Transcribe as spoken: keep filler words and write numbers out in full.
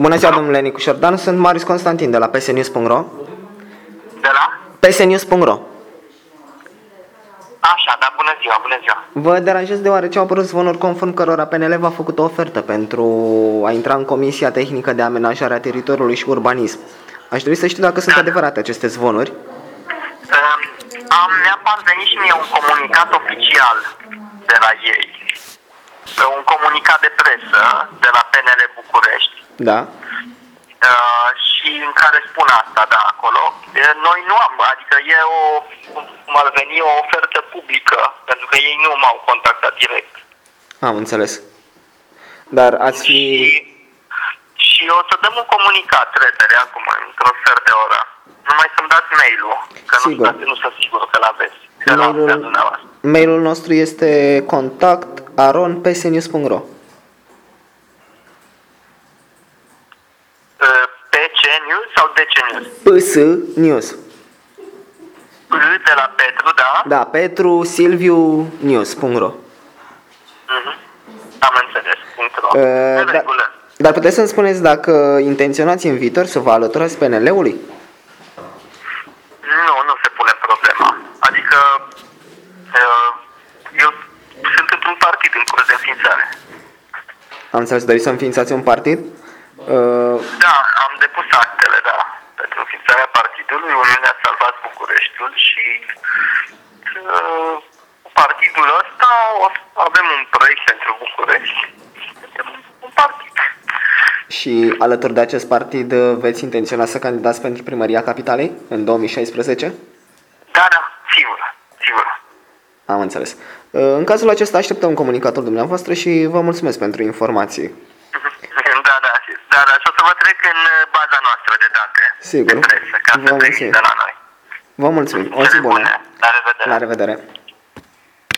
Bună ziua, domnule Nicu Șordan, sunt Marius Constantin de la p s news punct r o. De la? p s news punct r o. Așa, da, bună ziua, bună ziua. Vă deranjez deoarece au apărut zvonuri conform cărora P N L v-a făcut o ofertă pentru a intra în Comisia Tehnică de Amenajare a Teritoriului și Urbanism. Aș dori să știu dacă sunt adevărate aceste zvonuri. Uh, am, mi-a parvenit și mie un comunicat oficial de la ei. Un comunicat de presă de la P N L București. Da. Uh, și în care spun asta, da, acolo. Uh, noi nu am, adică e o, cum ar veni, o ofertă publică, pentru că ei nu m-au contactat direct. Am înțeles. Dar ați fi... Și, și o să dăm un comunicat repede acum, într-o sfert de oră. Numai să-mi dați mail-ul, că Sigur. nu, nu sunt sigur că l-aveți. Că Mail-ul, l-am mail-ul nostru este contact aron p s news punct r o. P C News sau D C News? P S News. P de la Petru, da? Da, Petru Silviu News punct r o. Uh-huh. Am înțeles, punct ro. Uh, În da, regulă. dar puteți să-mi spuneți dacă intenționați în viitor să vă alăturați P N L-ului? Nu, nu se pune problema. Adică uh, eu sunt într-un partid în curs de înființare. Am înțeles, doriți să înființați un partid? Uh, Da, am depus actele, da, pentru înființarea partidului. Uniunea a salvat Bucureștiul și uh, partidul ăsta o să avem un proiect pentru București. Suntem un partid. și alături de acest partid uh, veți intenționa să candidați pentru primăria capitalei în două mii șaisprezece? Da, da, sigur, sigur. Am înțeles. Uh, în cazul acesta așteptăm comunicatul dumneavoastră și vă mulțumesc pentru informații. Da, da, da, da, și o să vă trec în baza noastră de date. Sigur. De presă, ca Vă să mulțumim. de la noi. Vă mulțumim. O zi bună. La revedere. La revedere.